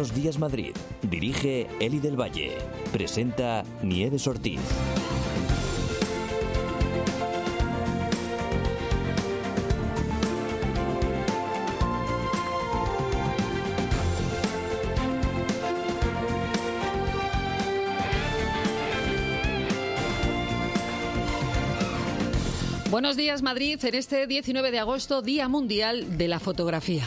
Buenos Días Madrid. Dirige Eli del Valle. Presenta Nieves Ortiz. Buenos días Madrid, en este 19 de agosto, Día Mundial de la Fotografía.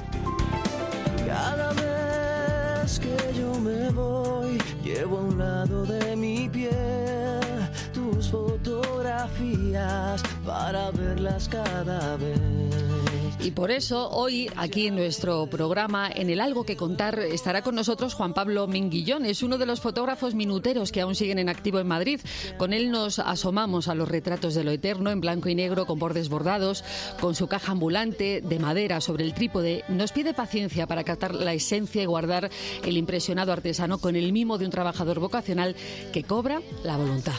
Cada vez que yo me voy, llevo a un lado de mi piel tus fotografías para verlas cada vez. Y por eso hoy aquí en nuestro programa, en el Algo que Contar, estará con nosotros Juan Pablo Minguillón. Es uno de los fotógrafos minuteros que aún siguen en activo en Madrid. Con él nos asomamos a los retratos de lo eterno en blanco y negro con bordes bordados, con su caja ambulante de madera sobre el trípode. Nos pide paciencia para captar la esencia y guardar el impresionado artesano con el mimo de un trabajador vocacional que cobra la voluntad.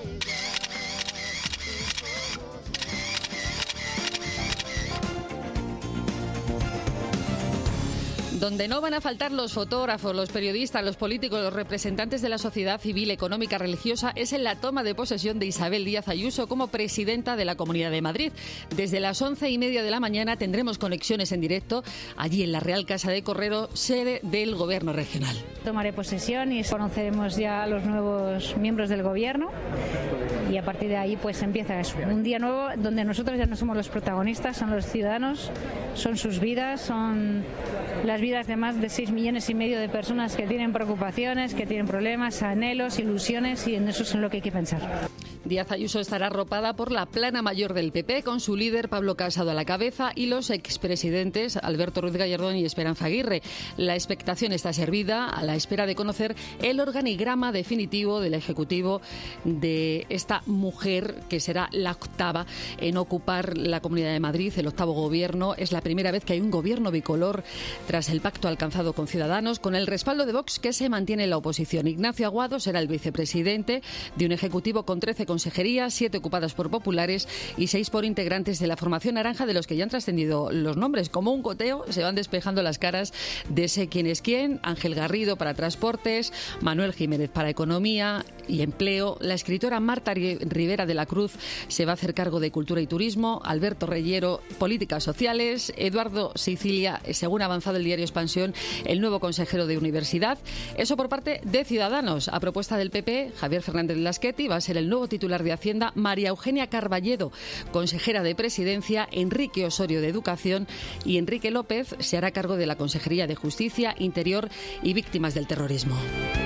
Donde no van a faltar los fotógrafos, los periodistas, los políticos, los representantes de la sociedad civil, económica, religiosa, es en la toma de posesión de Isabel Díaz Ayuso como presidenta de la Comunidad de Madrid. Desde las 11:30 de la mañana tendremos conexiones en directo allí en la Real Casa de Correro, sede del Gobierno regional. Tomaré posesión y conoceremos ya a los nuevos miembros del Gobierno y a partir de ahí pues empieza eso. Un día nuevo donde nosotros ya no somos los protagonistas, son los ciudadanos, son sus vidas, son las vidas de más de 6,5 millones de personas que tienen preocupaciones, que tienen problemas, anhelos, ilusiones, y en eso es en lo que hay que pensar. Díaz Ayuso estará arropada por la plana mayor del PP, con su líder Pablo Casado a la cabeza y los expresidentes Alberto Ruiz Gallardón y Esperanza Aguirre. La expectación está servida a la espera de conocer el organigrama definitivo del Ejecutivo de esta mujer, que será la octava en ocupar la Comunidad de Madrid, el octavo gobierno. Es la primera vez que hay un gobierno bicolor tras el pacto alcanzado con Ciudadanos, con el respaldo de Vox, que se mantiene en la oposición. Ignacio Aguado será el vicepresidente de un Ejecutivo con 13 consejerías, 7 ocupadas por populares y 6 por integrantes de la formación naranja, de los que ya han trascendido los nombres. Como un goteo se van despejando las caras de ese quién es quién. Ángel Garrido para Transportes, Manuel Jiménez para Economía y Empleo. La escritora Marta Rivera de la Cruz se va a hacer cargo de Cultura y Turismo, Alberto Reyero, Políticas Sociales, Eduardo Sicilia, según ha avanzado el diario Expansión, el nuevo consejero de Universidad. Eso por parte de Ciudadanos. A propuesta del PP, Javier Fernández Lasqueti va a ser el nuevo titular de Hacienda, María Eugenia Carballedo, consejera de Presidencia, Enrique Osorio de Educación y Enrique López se hará cargo de la Consejería de Justicia, Interior y Víctimas del Terrorismo.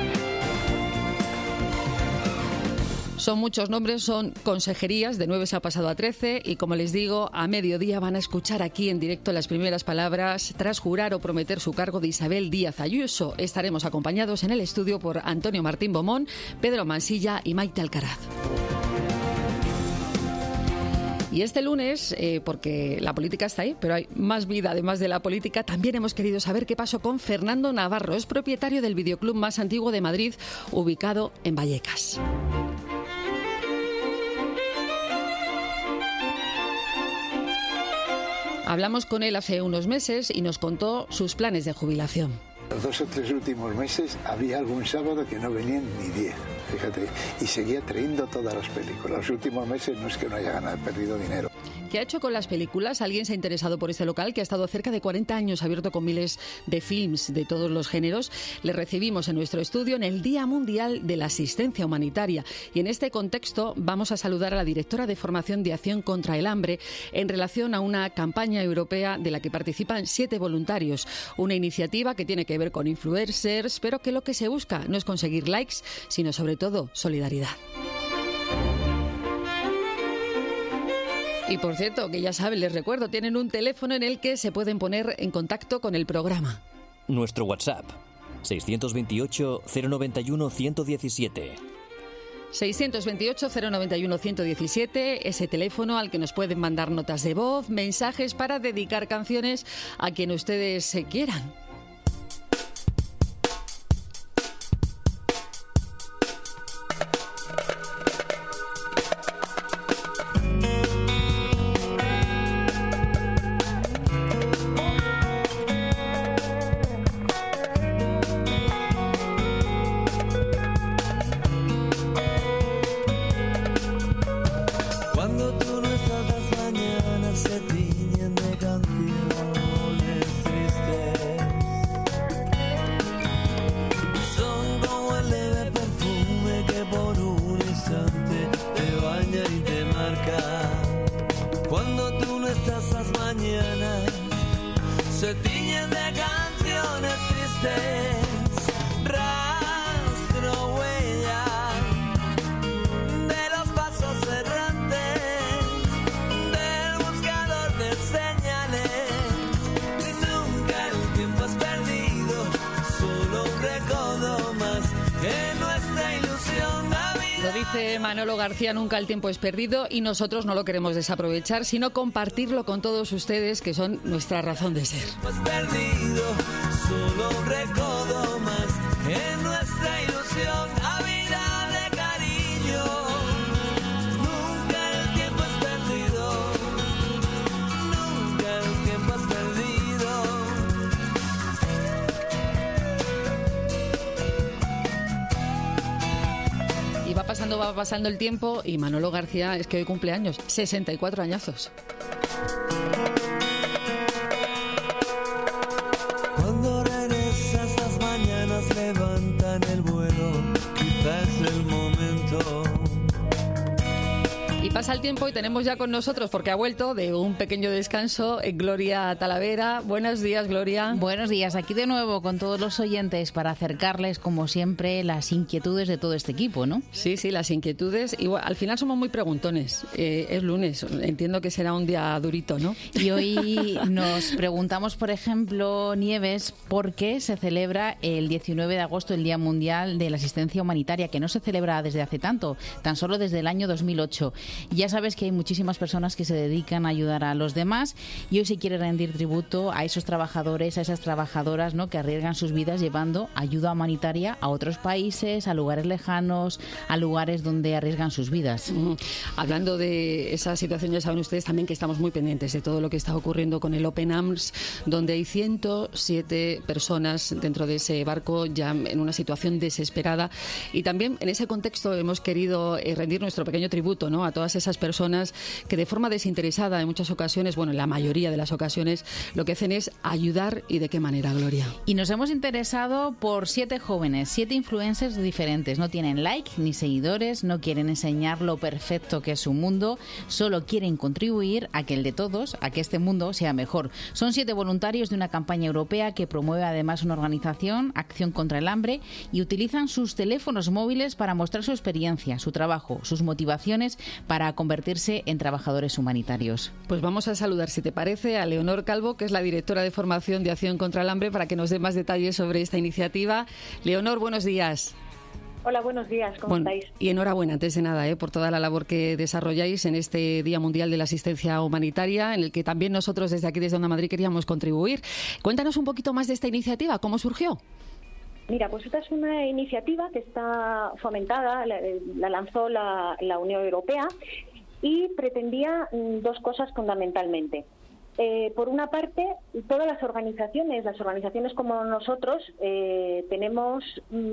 Son muchos nombres, son consejerías, de 9 se ha pasado a 13 y, como les digo, a mediodía van a escuchar aquí en directo las primeras palabras tras jurar o prometer su cargo de Isabel Díaz Ayuso. Estaremos acompañados en el estudio por Antonio Martín Bomón, Pedro Mansilla y Maite Alcaraz. Y este lunes, porque la política está ahí, pero hay más vida además de la política, también hemos querido saber qué pasó con Fernando Navarro. Es propietario del videoclub más antiguo de Madrid, ubicado en Vallecas. Hablamos con él hace unos meses y nos contó sus planes de jubilación. Los 2 o 3 últimos meses había algún sábado que no venían ni 10, fíjate, y seguía trayendo todas las películas. Los últimos meses no es que no haya ganado, he perdido dinero. ¿Qué ha hecho con las películas? ¿Alguien se ha interesado por este local que ha estado cerca de 40 años abierto con miles de films de todos los géneros? Le recibimos en nuestro estudio en el Día Mundial de la Asistencia Humanitaria. Y en este contexto vamos a saludar a la directora de Formación de Acción contra el Hambre en relación a una campaña europea de la que participan 7 voluntarios. Una iniciativa que tiene que ver con influencers, pero que lo que se busca no es conseguir likes, sino sobre todo solidaridad. Y por cierto, que ya saben, les recuerdo, tienen un teléfono en el que se pueden poner en contacto con el programa. Nuestro WhatsApp, 628 091 117. 628-091-117, ese teléfono al que nos pueden mandar notas de voz, mensajes para dedicar canciones a quien ustedes quieran. dice Manolo García, nunca el tiempo es perdido y nosotros no lo queremos desaprovechar, sino compartirlo con todos ustedes, que son nuestra razón de ser. Perdido, solo un recodo más en nuestra ilusión, a vida de cariño. Nunca el tiempo es perdido, nunca el tiempo es perdido. Y va pasando el tiempo y Manolo García es que hoy cumple años, 64 añazos. Cuando regresas las mañanas levantan el vuelo, quizás es el momento. Y pasa el tiempo y tenemos ya con nosotros, porque ha vuelto de un pequeño descanso, Gloria Talavera. Buenos días, Gloria. Buenos días, aquí de nuevo con todos los oyentes para acercarles, como siempre, las inquietudes de todo este equipo, ¿no? Sí, las inquietudes. Igual, al final somos muy preguntones. Es lunes, entiendo que será un día durito, ¿no? Y hoy nos preguntamos, por ejemplo, Nieves, ¿por qué se celebra el 19 de agosto el Día Mundial de la Asistencia Humanitaria, que no se celebra desde hace tanto, tan solo desde el año 2008? Ya sabes que hay muchísimas personas que se dedican a ayudar a los demás y hoy se quiere rendir tributo a esos trabajadores, a esas trabajadoras, ¿no?, que arriesgan sus vidas llevando ayuda humanitaria a otros países, a lugares lejanos, a lugares donde arriesgan sus vidas. Hablando de esa situación, ya saben ustedes también que estamos muy pendientes de todo lo que está ocurriendo con el Open Arms, donde hay 107 personas dentro de ese barco ya en una situación desesperada, y también en ese contexto hemos querido rendir nuestro pequeño tributo, ¿no?, a todas esas personas que de forma desinteresada en muchas ocasiones, bueno, en la mayoría de las ocasiones, lo que hacen es ayudar. ¿Y de qué manera, Gloria? Y nos hemos interesado por 7 jóvenes, 7 influencers diferentes. No tienen like ni seguidores, no quieren enseñar lo perfecto que es su mundo, solo quieren contribuir a que el de todos, a que este mundo sea mejor. Son 7 voluntarios de una campaña europea que promueve además una organización, Acción contra el Hambre, y utilizan sus teléfonos móviles para mostrar su experiencia, su trabajo, sus motivaciones para convertirse en trabajadores humanitarios. Pues vamos a saludar, si te parece, a Leonor Calvo, que es la directora de formación de Acción contra el Hambre, para que nos dé más detalles sobre esta iniciativa. Leonor, buenos días. Hola, buenos días, ¿cómo estáis? Y enhorabuena, antes de nada, por toda la labor que desarrolláis en este Día Mundial de la Asistencia Humanitaria, en el que también nosotros desde aquí, desde Onda Madrid, queríamos contribuir. Cuéntanos un poquito más de esta iniciativa, ¿cómo surgió? Mira, pues esta es una iniciativa que está fomentada, la lanzó la Unión Europea y pretendía 2 cosas fundamentalmente. Por una parte, todas las organizaciones como nosotros, tenemos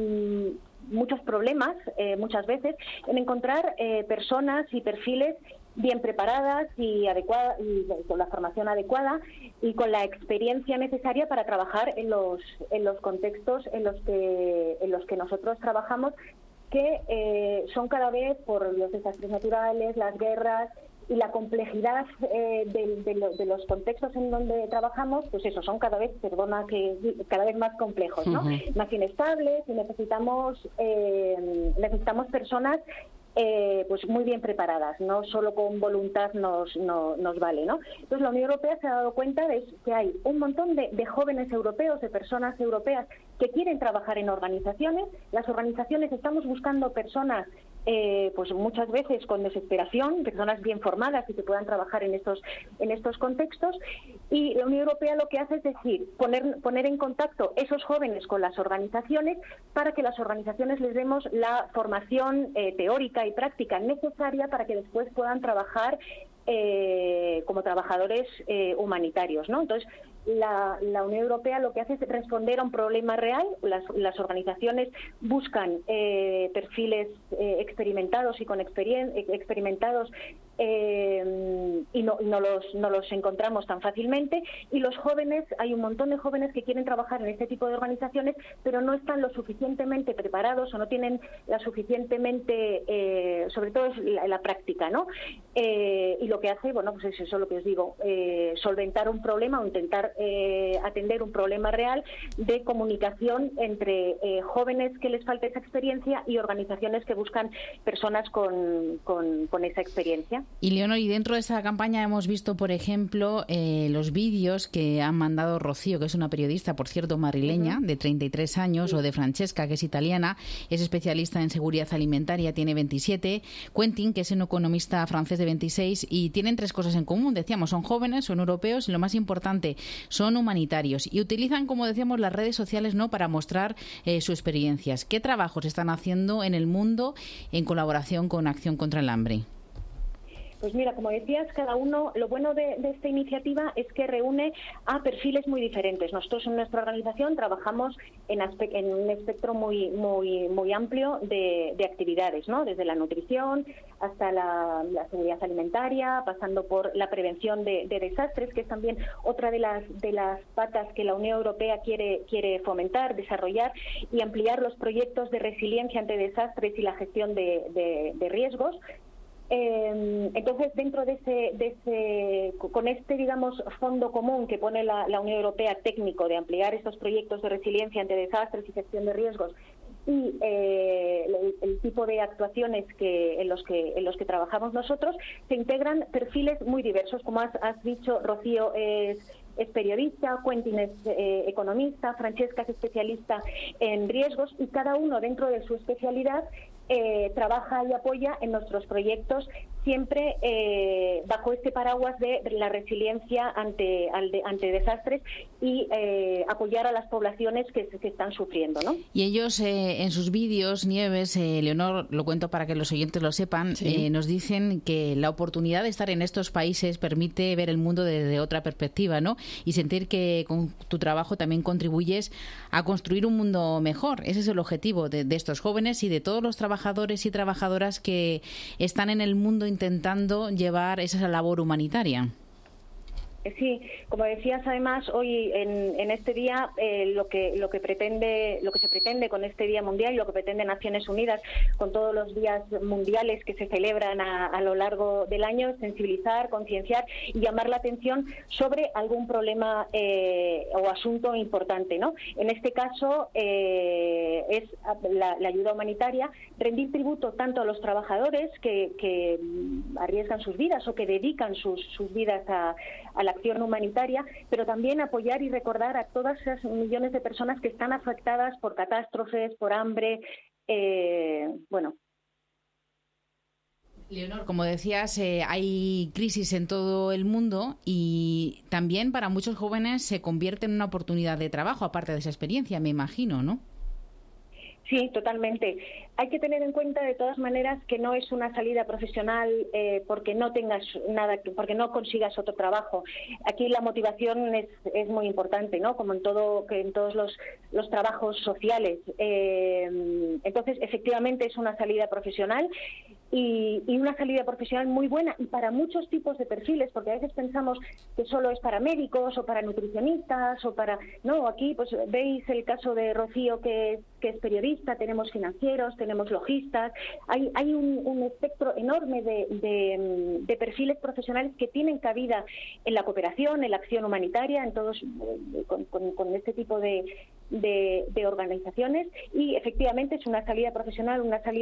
muchos problemas, muchas veces, en encontrar personas y perfiles bien preparadas y adecuadas, y con la formación adecuada y con la experiencia necesaria para trabajar en los contextos en los que nosotros trabajamos, que son cada vez, por los desastres naturales, las guerras y la complejidad de los contextos en donde trabajamos, pues eso, son cada vez más complejos, ¿no? Más inestables, y necesitamos personas pues muy bien preparadas, no solo con voluntad nos vale, ¿no? Entonces la Unión Europea se ha dado cuenta de que hay un montón de jóvenes europeos, de personas europeas que quieren trabajar en organizaciones. Las organizaciones estamos buscando personas pues muchas veces con desesperación, personas bien formadas y que puedan trabajar en estos contextos, y la Unión Europea lo que hace es decir, poner en contacto esos jóvenes con las organizaciones para que las organizaciones les demos la formación teórica y práctica necesaria para que después puedan trabajar como trabajadores humanitarios, ¿no? Entonces, la Unión Europea lo que hace es responder a un problema real. Las organizaciones buscan perfiles experimentados y con experimentados y no los encontramos tan fácilmente, y los jóvenes, hay un montón de jóvenes que quieren trabajar en este tipo de organizaciones pero no están lo suficientemente preparados o no tienen la suficientemente sobre todo es la práctica, ¿no? Y lo que hace, bueno, pues es eso lo que os digo, solventar un problema o intentar atender un problema real de comunicación entre jóvenes que les falta esa experiencia y organizaciones que buscan personas con esa experiencia. Y Leonor, y dentro de esa campaña hemos visto, por ejemplo, los vídeos que han mandado Rocío, que es una periodista, por cierto, madrileña, de 33 años, o de Francesca, que es italiana, es especialista en seguridad alimentaria, tiene 27, Quentin, que es un economista francés de 26, y tienen 3 cosas en común. Decíamos, son jóvenes, son europeos y, lo más importante, son humanitarios. Y utilizan, como decíamos, las redes sociales, ¿no?, para mostrar sus experiencias. ¿Qué trabajos están haciendo en el mundo en colaboración con Acción contra el Hambre? Pues mira, como decías, cada uno, lo bueno de esta iniciativa es que reúne a perfiles muy diferentes. Nosotros en nuestra organización trabajamos en un espectro muy amplio de actividades, ¿no? Desde la nutrición hasta la seguridad alimentaria, pasando por la prevención de desastres, que es también otra de las patas que la Unión Europea quiere fomentar, desarrollar y ampliar los proyectos de resiliencia ante desastres y la gestión de riesgos. Entonces, dentro con este, digamos, fondo común que pone la Unión Europea técnico de ampliar estos proyectos de resiliencia ante desastres y gestión de riesgos y el tipo de actuaciones en los que trabajamos nosotros, se integran perfiles muy diversos. Como has dicho, Rocío es periodista, Quentin es economista, Francesca es especialista en riesgos, y cada uno dentro de su especialidad trabaja y apoya en nuestros proyectos, siempre bajo este paraguas de la resiliencia ante desastres y apoyar a las poblaciones que están sufriendo, ¿no? Y ellos en sus vídeos, Nieves, Leonor, lo cuento para que los oyentes lo sepan, sí, nos dicen que la oportunidad de estar en estos países permite ver el mundo desde otra perspectiva, ¿no? Y sentir que con tu trabajo también contribuyes a construir un mundo mejor. Ese es el objetivo de estos jóvenes y de todos los trabajadores y trabajadoras que están en el mundo intentando llevar esa labor humanitaria. Sí, como decías, además hoy en este día lo que se pretende con este Día Mundial y lo que pretende Naciones Unidas con todos los días mundiales que se celebran a lo largo del año es sensibilizar, concienciar y llamar la atención sobre algún problema o asunto importante, ¿no? En este caso es la ayuda humanitaria, rendir tributo tanto a los trabajadores que arriesgan sus vidas o que dedican sus vidas a la acción humanitaria, pero también apoyar y recordar a todas esas millones de personas que están afectadas por catástrofes, por hambre, Leonor, como decías, hay crisis en todo el mundo y también para muchos jóvenes se convierte en una oportunidad de trabajo, aparte de esa experiencia, me imagino, ¿no? Sí, totalmente. Hay que tener en cuenta de todas maneras que no es una salida profesional porque no tengas nada, porque no consigas otro trabajo. Aquí la motivación es muy importante, ¿no? Como en todos los trabajos sociales. Entonces, efectivamente es una salida profesional y una salida profesional muy buena y para muchos tipos de perfiles, porque a veces pensamos que solo es para médicos o para nutricionistas o para... No, aquí pues veis el caso de Rocío que es periodista, tenemos financieros, tenemos logistas, hay un espectro enorme de perfiles profesionales que tienen cabida en la cooperación, en la acción humanitaria, en todos con este tipo de organizaciones y efectivamente es una salida profesional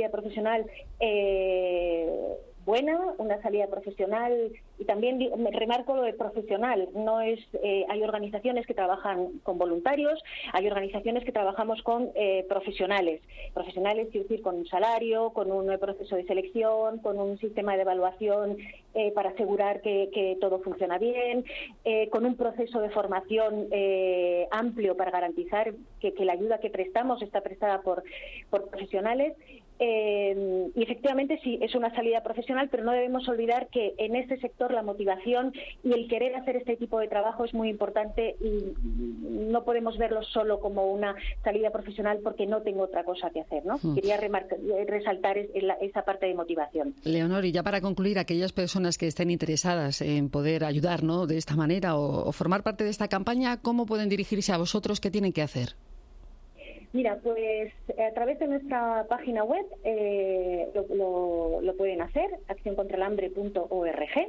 buena, una salida profesional y también me remarco lo de profesional, no es hay organizaciones que trabajan con voluntarios, hay organizaciones que trabajamos con profesionales, quiero decir, con un salario, con un proceso de selección, con un sistema de evaluación para asegurar que todo funciona bien, con un proceso de formación amplio para garantizar que la ayuda que prestamos está prestada por profesionales. Y efectivamente sí, es una salida profesional, pero no debemos olvidar que en este sector la motivación y el querer hacer este tipo de trabajo es muy importante y no podemos verlo solo como una salida profesional porque no tengo otra cosa que hacer, ¿no? Quería resaltar esa parte de motivación. Leonor, y ya para concluir, aquellas personas que estén interesadas en poder ayudar, ¿no?, de esta manera o formar parte de esta campaña, ¿cómo pueden dirigirse a vosotros? ¿Qué tienen que hacer? Mira, pues a través de nuestra página web lo pueden hacer, accioncontraelhambre.org.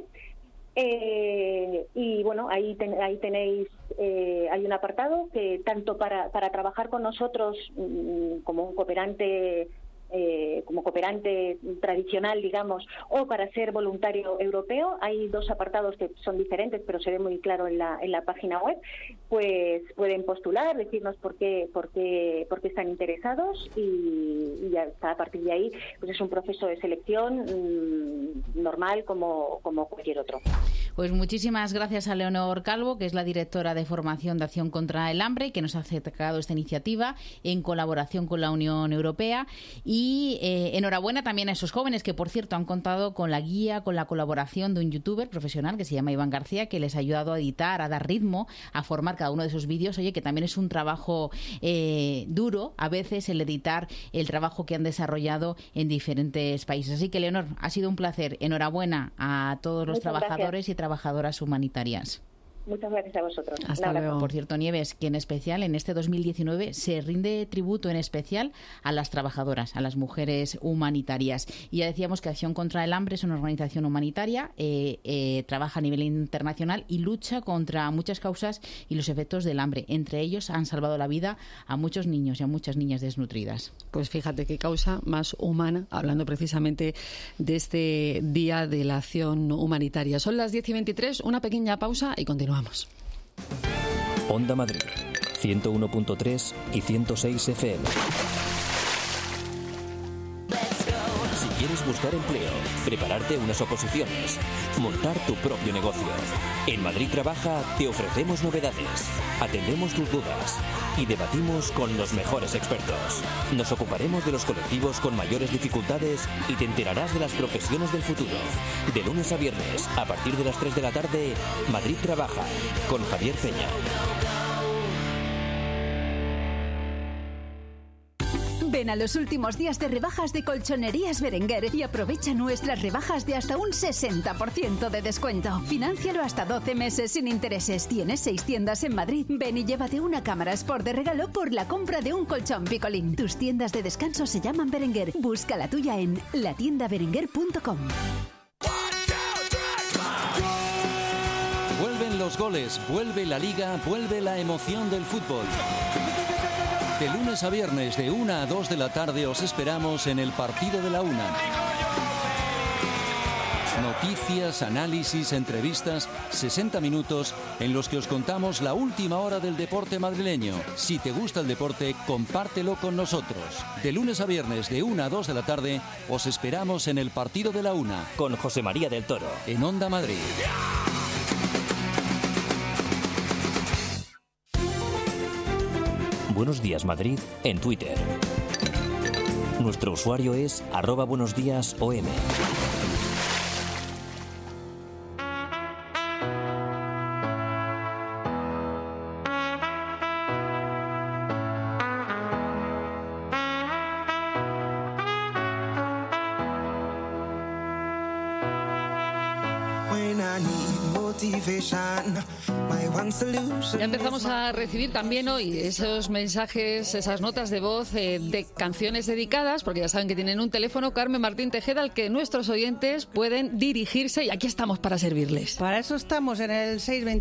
Y bueno, ahí tenéis, hay un apartado que tanto para trabajar con nosotros como un cooperante como cooperante tradicional, digamos, o para ser voluntario europeo. Hay 2 apartados que son diferentes, pero se ve muy claro en la página web. Pues pueden postular, decirnos por qué están interesados y ya está. A partir de ahí, pues es un proceso de selección normal como cualquier otro. Pues muchísimas gracias a Leonor Calvo, que es la directora de formación de Acción contra el Hambre, que nos ha acercado esta iniciativa en colaboración con la Unión Europea. Y enhorabuena también a esos jóvenes que, por cierto, han contado con la guía, con la colaboración de un youtuber profesional que se llama Iván García, que les ha ayudado a editar, a dar ritmo, a formar cada uno de esos vídeos. Oye, que también es un trabajo duro, a veces, el editar el trabajo que han desarrollado en diferentes países. Así que, Leonor, ha sido un placer. Enhorabuena a todos los trabajadores y trabajadoras humanitarias. Muchas gracias a vosotros. Hasta luego. Por cierto, Nieves, que en especial en este 2019 se rinde tributo en especial a las trabajadoras, a las mujeres humanitarias. Y ya decíamos que Acción contra el Hambre es una organización humanitaria, trabaja a nivel internacional y lucha contra muchas causas y los efectos del hambre. Entre ellos han salvado la vida a muchos niños y a muchas niñas desnutridas. Pues fíjate qué causa más humana, hablando precisamente de este Día de la Acción Humanitaria. Son las 10:23, una pequeña pausa y continuamos. Onda Madrid, 101.3 y 106 FM. Si quieres buscar empleo, prepararte unas oposiciones, montar tu propio negocio, en Madrid Trabaja te ofrecemos novedades, atendemos tus dudas y debatimos con los mejores expertos. Nos ocuparemos de los colectivos con mayores dificultades y te enterarás de las profesiones del futuro. De lunes a viernes, a partir de las 3 de la tarde, Madrid Trabaja, con Javier Peña. Ven a los últimos días de rebajas de Colchonerías Berenguer y aprovecha nuestras rebajas de hasta un 60% de descuento. Fináncialo hasta 12 meses sin intereses. Tienes 6 tiendas en Madrid. Ven y llévate una cámara Sport de regalo por la compra de un colchón Picolín. Tus tiendas de descanso se llaman Berenguer. Busca la tuya en latiendaberenguer.com. Vuelven los goles, vuelve la Liga, vuelve la emoción del fútbol. De lunes a viernes, de 1 a 2 de la tarde, os esperamos en el Partido de la Una. Noticias, análisis, entrevistas, 60 minutos en los que os contamos la última hora del deporte madrileño. Si te gusta el deporte, compártelo con nosotros. De lunes a viernes, de 1 a 2 de la tarde, os esperamos en el Partido de la Una. Con José María del Toro. En Onda Madrid. Buenos Días Madrid en Twitter. Nuestro usuario es @buenosdiasom. Ya empezamos a recibir también hoy esos mensajes, esas notas de voz de canciones dedicadas, porque ya saben que tienen un teléfono, Carmen Martín Tejeda, al que nuestros oyentes pueden dirigirse, y aquí estamos para servirles. Para eso estamos en el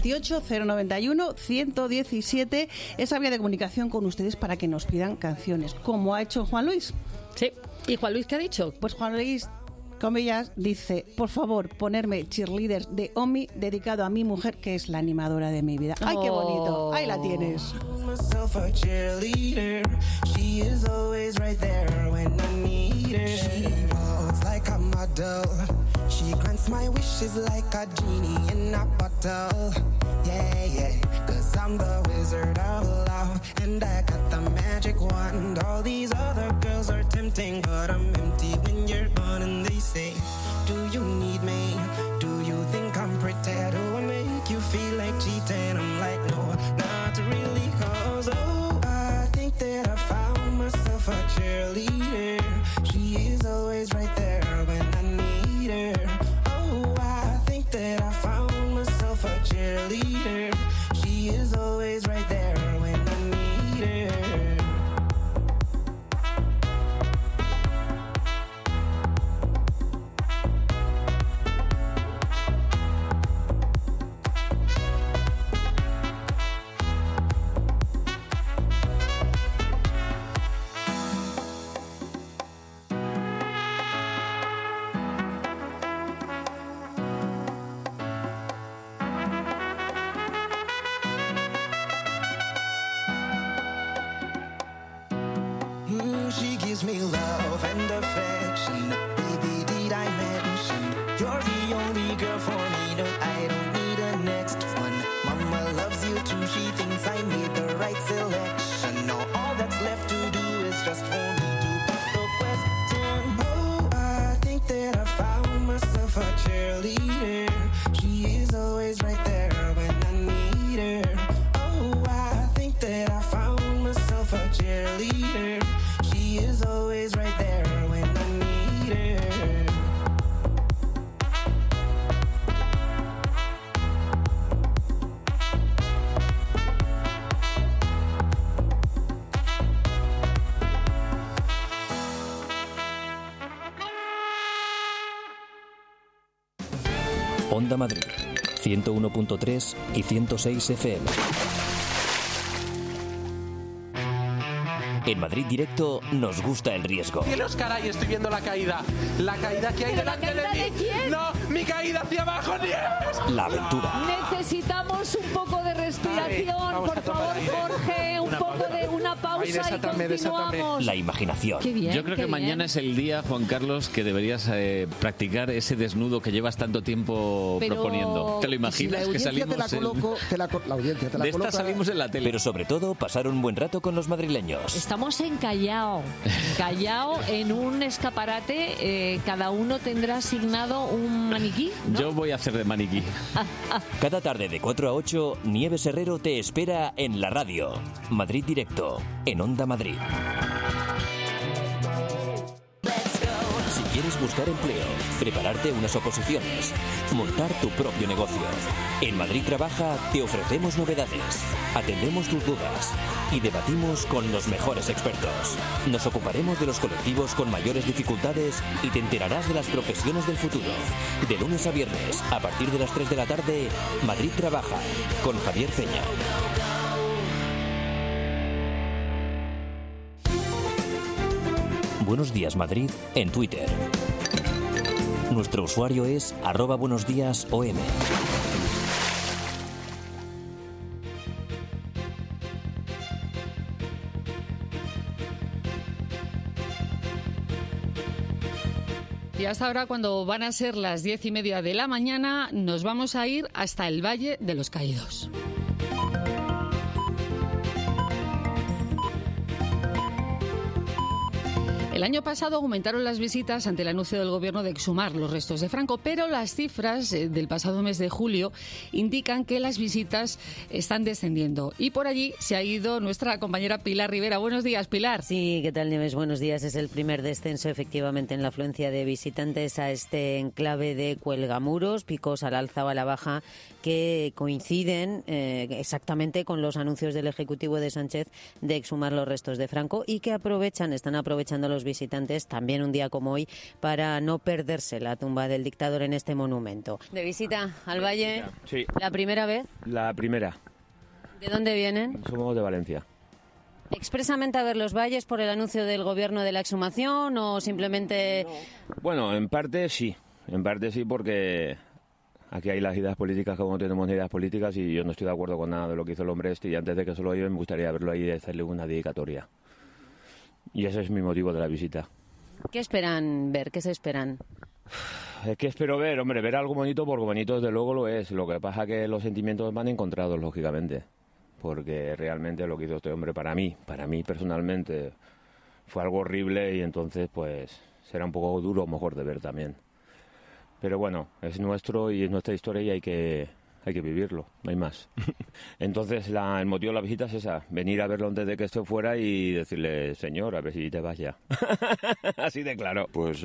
628-091-117, esa vía de comunicación con ustedes para que nos pidan canciones, como ha hecho Juan Luis. Sí. ¿Y Juan Luis qué ha dicho? Pues Juan Luis, comillas, dice: por favor, ponerme Cheerleader de Omi, dedicado a mi mujer, que es la animadora de mi vida. ¡Ay, qué bonito! Ahí la tienes. She grants my wishes like a genie in a bottle. Yeah, yeah, 'cause I'm the wizard of love, and I got the magic wand. All these other girls are tempting, but I'm empty when you're gone. And they say, do you need me? Do you think I'm pretty? Do I make you feel like cheating? I'm like, no, not really, 'cause oh, I think that I found myself a cheerleader. She is always right there when I need her. Oh, I think that I found myself a cheerleader. She is always right there when I need her. love and affection. Baby, did I mention you're the only girl for me? No, I don't need a next one. Mama loves you too. She thinks I made the right selection. Now all that's left to do is just for me to put the question. Oh, I think that I found myself a cheerleader. She is always right there when I need her. Oh, I think that I found myself a cheerleader. She is always right there when I need her. Onda Madrid, 101.3 y 106 FM. En Madrid Directo nos gusta el riesgo. Cielos, caray, estoy viendo la caída. La caída que hay delante de mí. ¿De quién? No, mi caída hacia abajo, Nieves. La aventura. Necesitamos un poco de respiración, Vale, por favor, Jorge, un poco de una pausa y continuamos. La imaginación. Qué bien, Yo creo qué que mañana bien. es el día, Juan Carlos, que deberías practicar ese desnudo que llevas tanto tiempo Pero- proponiendo. ¿Te lo Si imaginas? la que audiencia salimos te la coloco, la audiencia te la de esta coloca. salimos en la tele. Pero sobre todo, pasar un buen rato con los madrileños. Estamos en Callao. Callao, en un escaparate, cada uno tendrá asignado un maniquí, ¿no? Yo voy a hacer de maniquí. Cada tarde de 4 a 8, Nieves Herrero te espera en la radio. Madrid Directo, en Onda Madrid. Si quieres buscar empleo, prepararte unas oposiciones, montar tu propio negocio. En Madrid Trabaja te ofrecemos novedades, atendemos tus dudas y debatimos con los mejores expertos. Nos ocuparemos de los colectivos con mayores dificultades y te enterarás de las profesiones del futuro. De lunes a viernes, a partir de las 3 de la tarde, Madrid Trabaja, con Javier Peña. Buenos días Madrid en Twitter. Nuestro usuario es @buenosdíasom. Y hasta ahora, cuando van a ser las 10:30 de la mañana, nos vamos a ir hasta el Valle de los Caídos. El año pasado aumentaron las visitas ante el anuncio del Gobierno de exhumar los restos de Franco, pero las cifras del pasado mes de julio indican que las visitas están descendiendo. Y por allí se ha ido nuestra compañera Pilar Rivera. Buenos días, Pilar. Sí, ¿qué tal, Nieves? Buenos días. Es el primer descenso, efectivamente, en la afluencia de visitantes a este enclave de Cuelgamuros, picos al alza o a la baja, que coinciden exactamente con los anuncios del Ejecutivo de Sánchez de exhumar los restos de Franco y que están aprovechando los visitantes, también un día como hoy, para no perderse la tumba del dictador en este monumento. ¿De visita al Valle? Sí. ¿La primera vez? La primera. ¿De dónde vienen? Somos de Valencia. ¿Expresamente a ver los valles por el anuncio del Gobierno de la exhumación o simplemente...? Bueno, en parte sí porque aquí hay las ideas políticas como tenemos ideas políticas y yo no estoy de acuerdo con nada de lo que hizo el hombre este y antes de que se lo lleve me gustaría verlo ahí y hacerle una dedicatoria. Y ese es mi motivo de la visita. ¿Qué esperan ver? ¿Qué se esperan? Es que espero ver, hombre, ver algo bonito porque bonito desde luego lo es. Lo que pasa es que los sentimientos van encontrados, lógicamente. Porque realmente lo que hizo este hombre para mí personalmente, fue algo horrible y entonces pues será un poco duro a lo mejor de ver también. Pero bueno, es nuestro y es nuestra historia y hay que vivirlo, no hay más. Entonces el motivo de la visita es esa, venir a verlo antes de que esté fuera y decirle, señor, a ver si te vas ya. Así de claro. Pues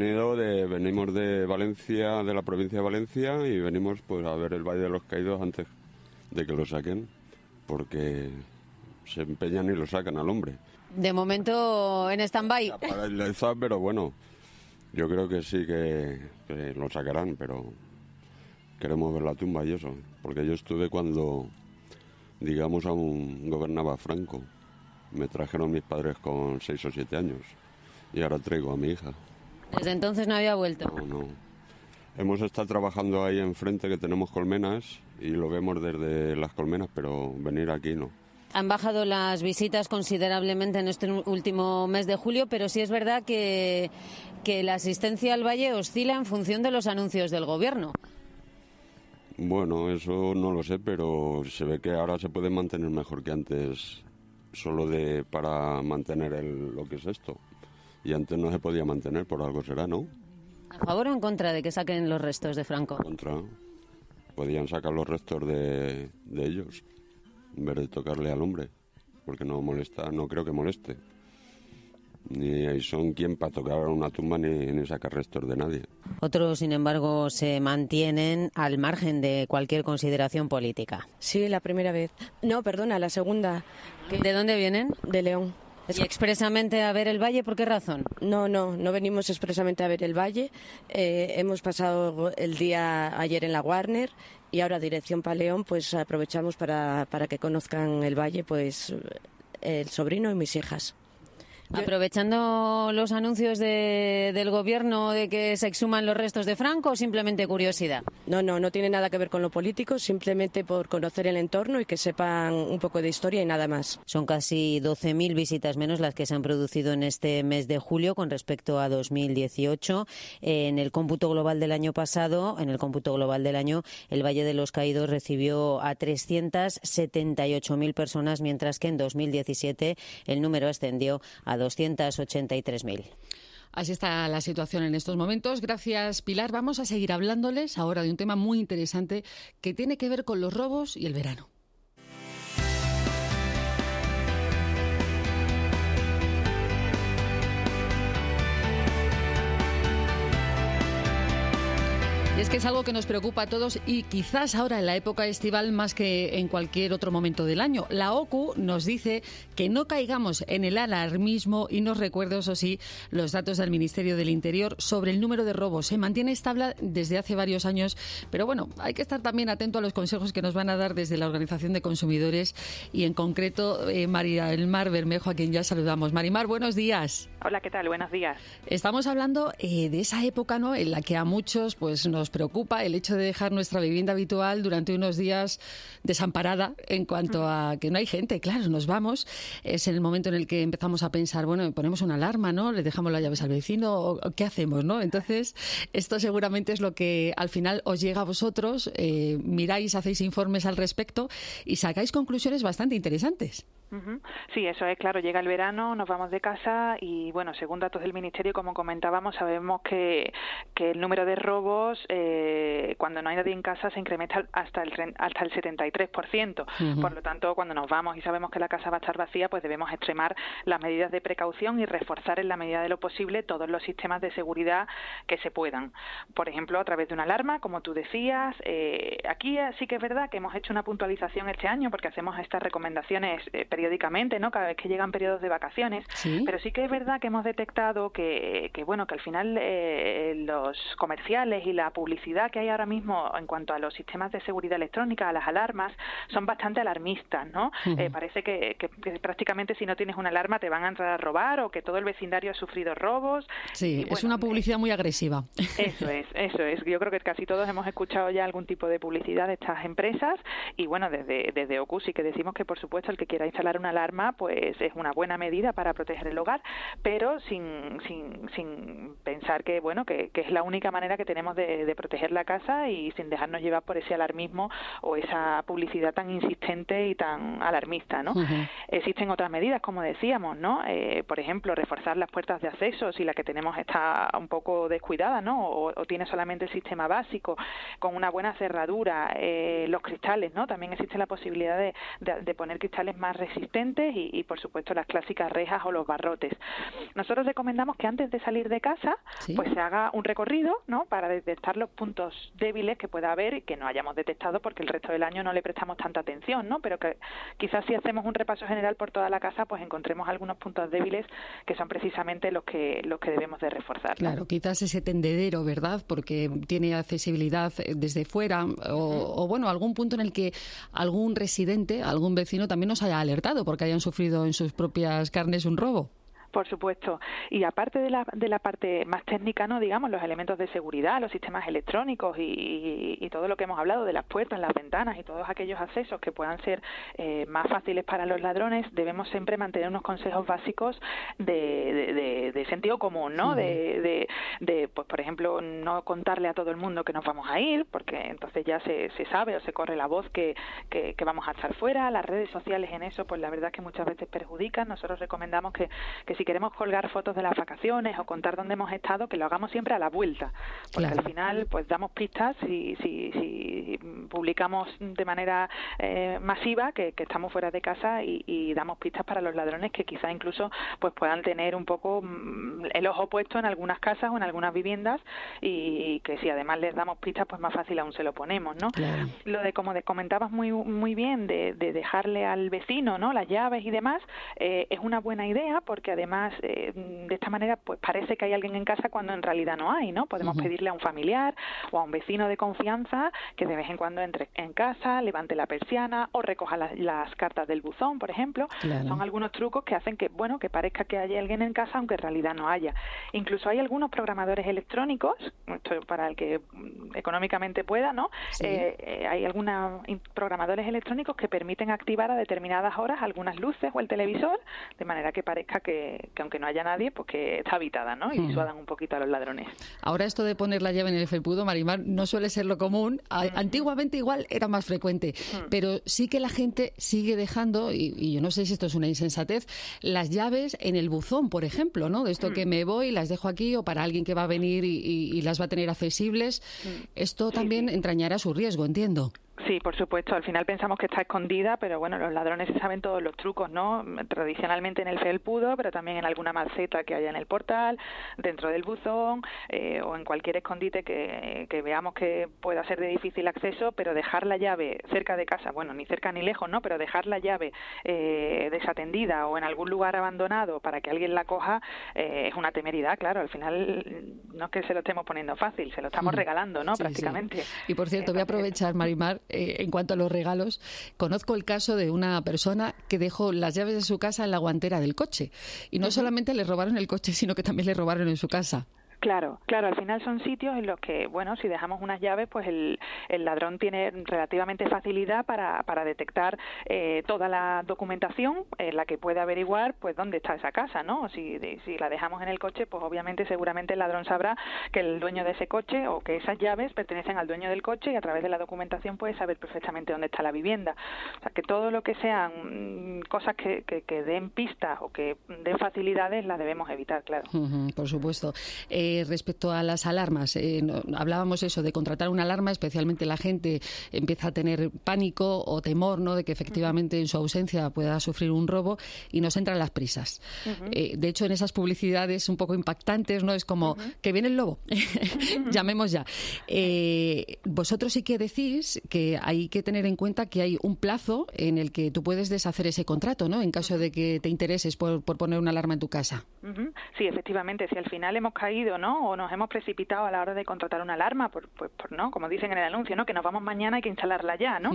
venimos de Valencia, de la provincia de Valencia y venimos pues a ver el Valle de los Caídos antes de que lo saquen, porque se empeñan y lo sacan al hombre. De momento en stand-by. Paralizado, pero bueno, yo creo que sí que lo sacarán, pero queremos ver la tumba y eso, porque yo estuve cuando, digamos, aún gobernaba Franco. Me trajeron mis padres con 6 o 7 años y ahora traigo a mi hija. Desde entonces no había vuelto. No. Hemos estado trabajando ahí enfrente que tenemos colmenas y lo vemos desde las colmenas, pero venir aquí no. Han bajado las visitas considerablemente en este último mes de julio, pero sí es verdad que la asistencia al Valle oscila en función de los anuncios del Gobierno. Bueno, eso no lo sé, pero se ve que ahora se puede mantener mejor que antes, solo para mantener lo que es esto. Y antes no se podía mantener, por algo será, ¿no? ¿A favor o en contra de que saquen los restos de Franco? Contra. Podían sacar los restos de ellos, en vez de tocarle al hombre, porque no molesta, no creo que moleste. Ni son quien para tocar una tumba ni sacar restos de nadie. Otros, sin embargo, se mantienen al margen de cualquier consideración política. Sí, la primera vez. No, perdona, la segunda. ¿De dónde vienen? De León. ¿Y expresamente a ver el Valle? ¿Por qué razón? No venimos expresamente a ver el Valle. Hemos pasado el día ayer en la Warner y ahora dirección para León, pues aprovechamos para que conozcan el Valle, pues el sobrino y mis hijas. ¿Aprovechando los anuncios del Gobierno de que se exhuman los restos de Franco o simplemente curiosidad? No tiene nada que ver con lo político, simplemente por conocer el entorno y que sepan un poco de historia y nada más. Son casi 12.000 visitas menos las que se han producido en este mes de julio con respecto a 2018. En el cómputo global del año pasado, el Valle de los Caídos recibió a 378.000 personas, mientras que en 2017 el número ascendió a 283.000. Así está la situación en estos momentos. Gracias, Pilar. Vamos a seguir hablándoles ahora de un tema muy interesante que tiene que ver con los robos y el verano. Y es que es algo que nos preocupa a todos y quizás ahora en la época estival más que en cualquier otro momento del año. La OCU nos dice que no caigamos en el alarmismo y nos recuerda, eso sí, los datos del Ministerio del Interior sobre el número de robos. Se mantiene estable desde hace varios años, pero bueno, hay que estar también atento a los consejos que nos van a dar desde la Organización de Consumidores y en concreto María del Mar Bermejo, a quien ya saludamos. Marimar, buenos días. Hola, ¿qué tal? Buenos días. Estamos hablando de esa época, ¿no?, en la que a muchos pues nos preocupa el hecho de dejar nuestra vivienda habitual durante unos días desamparada en cuanto a que no hay gente. Claro, nos vamos. Es el momento en el que empezamos a pensar, bueno, ponemos una alarma, ¿no? Le dejamos las llaves al vecino, ¿o qué hacemos, no? Entonces, esto seguramente es lo que al final os llega a vosotros. Miráis, hacéis informes al respecto y sacáis conclusiones bastante interesantes. Sí, eso es, claro, llega el verano, nos vamos de casa y, bueno, según datos del Ministerio, como comentábamos, sabemos que el número de robos, cuando no hay nadie en casa, se incrementa hasta el 73%. Por lo tanto, cuando nos vamos y sabemos que la casa va a estar vacía, pues debemos extremar las medidas de precaución y reforzar en la medida de lo posible todos los sistemas de seguridad que se puedan. Por ejemplo, a través de una alarma, como tú decías. Aquí sí que es verdad que hemos hecho una puntualización este año porque hacemos estas recomendaciones periódicamente, ¿no?, cada vez que llegan periodos de vacaciones, ¿sí? Pero sí que es verdad que hemos detectado que al final los comerciales y la publicidad que hay ahora mismo en cuanto a los sistemas de seguridad electrónica, a las alarmas, son bastante alarmistas, ¿no? Parece que prácticamente si no tienes una alarma te van a entrar a robar o que todo el vecindario ha sufrido robos. Sí, y, bueno, es una publicidad muy agresiva. Eso es. Yo creo que casi todos hemos escuchado ya algún tipo de publicidad de estas empresas y, bueno, desde OCU sí que decimos que, por supuesto, el que quiera instalar una alarma pues es una buena medida para proteger el hogar, pero sin pensar que es la única manera que tenemos de proteger la casa y sin dejarnos llevar por ese alarmismo o esa publicidad tan insistente y tan alarmista, ¿no? Existen otras medidas, como decíamos, ¿no? Por ejemplo, reforzar las puertas de acceso si la que tenemos está un poco descuidada, ¿no? O tiene solamente el sistema básico con una buena cerradura, los cristales, ¿no? También existe la posibilidad de poner cristales más resistentes y por supuesto las clásicas rejas o los barrotes. Nosotros recomendamos que antes de salir de casa pues se haga un recorrido, ¿no?, para detectar los puntos débiles que pueda haber y que no hayamos detectado porque el resto del año no le prestamos tanta atención, ¿no? Pero que quizás si hacemos un repaso general por toda la casa pues encontremos algunos puntos débiles que son precisamente los que debemos de reforzar, ¿no? Claro, quizás ese tendedero, ¿verdad?, porque tiene accesibilidad desde fuera o bueno, algún punto en el que algún residente, algún vecino también nos haya alertado porque hayan sufrido en sus propias carnes un robo. Por supuesto. Y aparte de la parte más técnica, ¿no? Digamos, los elementos de seguridad, los sistemas electrónicos y todo lo que hemos hablado de las puertas, las ventanas y todos aquellos accesos que puedan ser más fáciles para los ladrones, debemos siempre mantener unos consejos básicos de sentido común, ¿no? De pues, por ejemplo, no contarle a todo el mundo que nos vamos a ir, porque entonces ya se sabe o se corre la voz que vamos a estar fuera. Las redes sociales en eso, pues la verdad es que muchas veces perjudican. Nosotros recomendamos que si queremos colgar fotos de las vacaciones o contar dónde hemos estado, que lo hagamos siempre a la vuelta, porque al final pues damos pistas si publicamos de manera masiva que estamos fuera de casa y damos pistas para los ladrones que quizá incluso pues puedan tener un poco el ojo puesto en algunas casas o en algunas viviendas, y que si además les damos pistas pues más fácil aún se lo ponemos, ¿no? Claro. Lo de, como comentabas muy bien, de dejarle al vecino, ¿no?, las llaves y demás, es una buena idea, porque además de esta manera pues parece que hay alguien en casa cuando en realidad no hay, ¿no? Podemos pedirle a un familiar o a un vecino de confianza que de vez en cuando entre en casa, levante la persiana o recoja las cartas del buzón, por ejemplo. Claro. Son algunos trucos que hacen que parezca que haya alguien en casa aunque en realidad no haya. Incluso hay algunos programadores electrónicos, esto para el que económicamente pueda, ¿no? Sí. Hay algunos programadores electrónicos que permiten activar a determinadas horas algunas luces o el televisor, de manera que parezca que aunque no haya nadie, pues que está habitada, ¿no? Y disuadan un poquito a los ladrones. Ahora esto de poner la llave en el felpudo, Marimar, no suele ser lo común. Antiguamente igual era más frecuente, pero sí que la gente sigue dejando, y yo no sé si esto es una insensatez, las llaves en el buzón, por ejemplo, ¿no? De esto que me voy, las dejo aquí, o para alguien que va a venir y las va a tener accesibles. Esto también entrañará su riesgo, entiendo. Sí, por supuesto. Al final pensamos que está escondida, pero bueno, los ladrones se saben todos los trucos, ¿no? Tradicionalmente en el felpudo, pero también en alguna maceta que haya en el portal, dentro del buzón, o en cualquier escondite que veamos que pueda ser de difícil acceso, pero dejar la llave cerca de casa, bueno, ni cerca ni lejos, ¿no? Pero dejar la llave desatendida o en algún lugar abandonado para que alguien la coja es una temeridad, claro. Al final no es que se lo estemos poniendo fácil, se lo estamos regalando, ¿no? Sí, prácticamente. Sí. Y por cierto, voy a aprovechar, Marimar, en cuanto a los regalos, conozco el caso de una persona que dejó las llaves de su casa en la guantera del coche. Y no solamente le robaron el coche, sino que también le robaron en su casa. Claro, al final son sitios en los que, bueno, si dejamos unas llaves, pues el ladrón tiene relativamente facilidad para detectar toda la documentación en la que puede averiguar pues dónde está esa casa, ¿no? Si la dejamos en el coche, pues obviamente seguramente el ladrón sabrá que el dueño de ese coche o que esas llaves pertenecen al dueño del coche, y a través de la documentación puede saber perfectamente dónde está la vivienda. O sea, que todo lo que sean cosas que den pistas o que den facilidades las debemos evitar, claro. Por supuesto. Respecto a las alarmas, hablábamos eso de contratar una alarma, especialmente la gente empieza a tener pánico o temor, ¿no?, de que efectivamente en su ausencia pueda sufrir un robo, y nos entran las prisas. De hecho, en esas publicidades un poco impactantes, ¿no?, es como que viene el lobo, llamemos ya. Vosotros sí que decís que hay que tener en cuenta que hay un plazo en el que tú puedes deshacer ese contrato, ¿no?, en caso de que te intereses por poner una alarma en tu casa. Sí, efectivamente, si al final hemos caído, ¿no?, o nos hemos precipitado a la hora de contratar una alarma, ¿no?, como dicen en el anuncio, ¿no?, que nos vamos mañana, hay que instalarla ya, ¿no?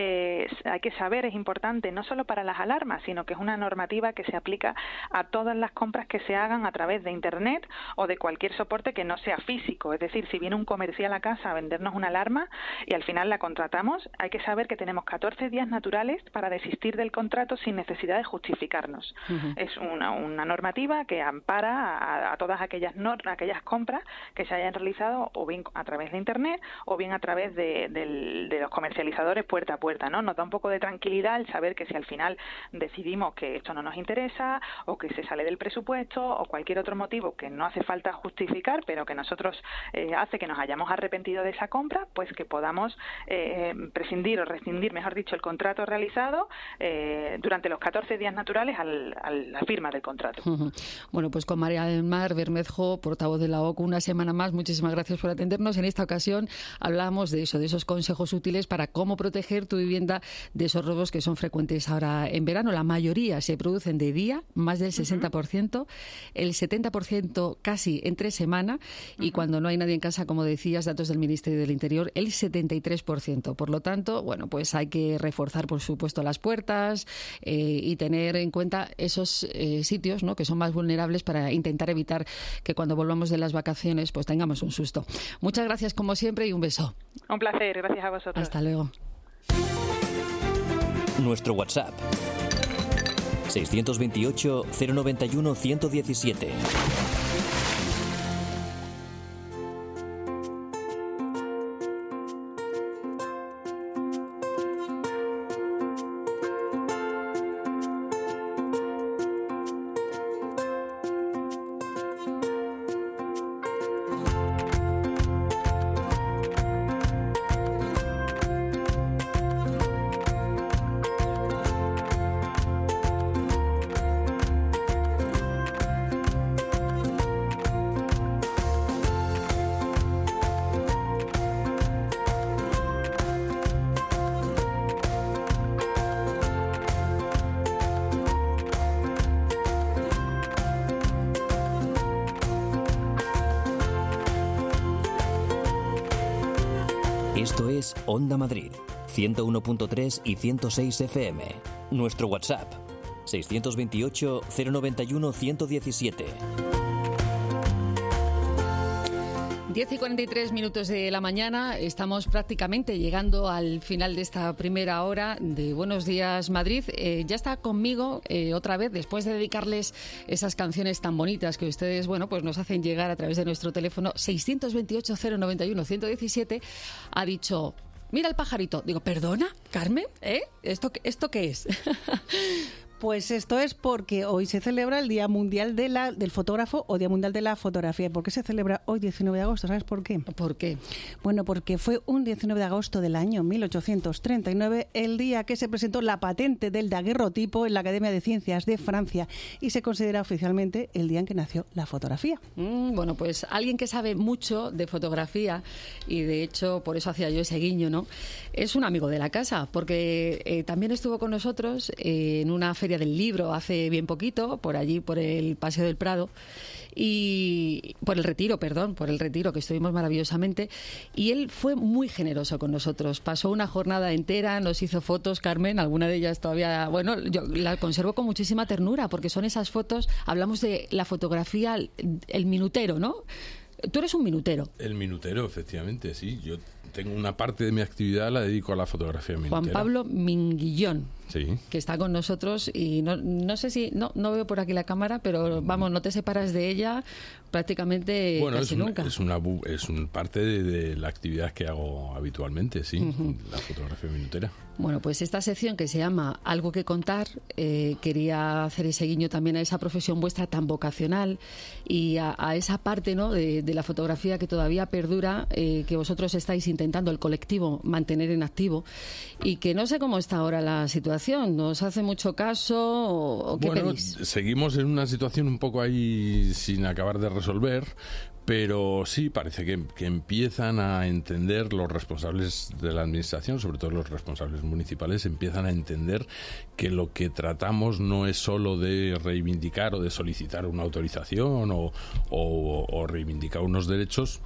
Hay que saber, es importante, no solo para las alarmas, sino que es una normativa que se aplica a todas las compras que se hagan a través de Internet o de cualquier soporte que no sea físico. Es decir, si viene un comercial a casa a vendernos una alarma y al final la contratamos, hay que saber que tenemos 14 días naturales para desistir del contrato sin necesidad de justificarnos. Es una normativa que ampara a todas aquellas compras que se hayan realizado o bien a través de Internet o bien a través de los comercializadores puerta a puerta, ¿no? Nos da un poco de tranquilidad el saber que si al final decidimos que esto no nos interesa o que se sale del presupuesto o cualquier otro motivo que no hace falta justificar, pero que nosotros hace que nos hayamos arrepentido de esa compra, pues que podamos prescindir o rescindir, mejor dicho, el contrato realizado durante los 14 días naturales a la firma del contrato. Bueno, pues con María del Mar Bermejo, portavoz de la OCU una semana más. Muchísimas gracias por atendernos. En esta ocasión hablamos de eso, de esos consejos útiles para cómo proteger tu vivienda de esos robos que son frecuentes ahora en verano. La mayoría se producen de día, más del 60%, el 70% casi entre semana y cuando no hay nadie en casa, como decías, datos del Ministerio del Interior, el 73%. Por lo tanto, bueno, pues hay que reforzar, por supuesto, las puertas y tener en cuenta esos sitios, ¿no?, que son más vulnerables para intentar evitar que cuando volvamos de las vacaciones pues tengamos un susto. Muchas gracias como siempre y un beso. Un placer, gracias a vosotros. Hasta luego. Nuestro WhatsApp 628 091 117. Esto es Onda Madrid, 101.3 y 106 FM. Nuestro WhatsApp, 628 091 117. 10 y 43 minutos de la mañana, estamos prácticamente llegando al final de esta primera hora de Buenos Días Madrid. Ya está conmigo otra vez, después de dedicarles esas canciones tan bonitas que ustedes, bueno, pues nos hacen llegar a través de nuestro teléfono 628 091 117, ha dicho: mira el pajarito. Digo, ¿perdona, Carmen? ¿Esto qué es? Pues esto es porque hoy se celebra el Día Mundial del Fotógrafo o Día Mundial de la Fotografía. ¿Por qué se celebra hoy 19 de agosto? ¿Sabes por qué? ¿Por qué? Bueno, porque fue un 19 de agosto del año 1839 el día que se presentó la patente del daguerrotipo en la Academia de Ciencias de Francia y se considera oficialmente el día en que nació la fotografía. Bueno, pues alguien que sabe mucho de fotografía y de hecho por eso hacía yo ese guiño, ¿no? Es un amigo de la casa porque también estuvo con nosotros en una feria del libro hace bien poquito, por allí, por el Paseo del Prado, y por el Retiro que estuvimos maravillosamente, y él fue muy generoso con nosotros, pasó una jornada entera, nos hizo fotos, Carmen, alguna de ellas todavía, bueno, yo la conservo con muchísima ternura, porque son esas fotos, hablamos de la fotografía, el minutero, ¿no? Tú eres un minutero. El minutero, efectivamente, sí, yo tengo una parte de mi actividad la dedico a la fotografía minutera. Juan Pablo Minguillón, sí, que está con nosotros y no sé si, no veo por aquí la cámara, pero vamos, no te separas de ella prácticamente casi nunca. Es un parte de la actividad que hago habitualmente, sí, la fotografía minutera. Bueno, pues esta sección que se llama Algo que contar, quería hacer ese guiño también a esa profesión vuestra tan vocacional y a esa parte, ¿no?, de la fotografía que todavía perdura, que vosotros estáis intentando, el colectivo, mantener en activo y que no sé cómo está ahora la situación. ¿Nos hace mucho caso o qué pedís? Seguimos en una situación un poco ahí sin acabar de resolver, pero sí parece que empiezan a entender los responsables de la administración, sobre todo los responsables municipales, empiezan a entender que lo que tratamos no es solo de reivindicar o de solicitar una autorización o reivindicar unos derechos,